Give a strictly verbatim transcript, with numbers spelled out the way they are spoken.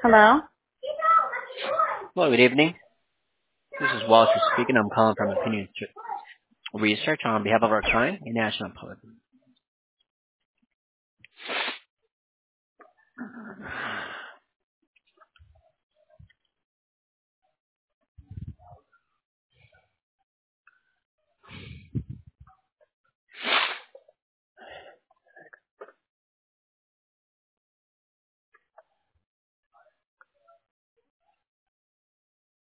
Hello? Hello, good evening. This is Walter speaking. I'm calling from Opinion Research on behalf of our client, a national public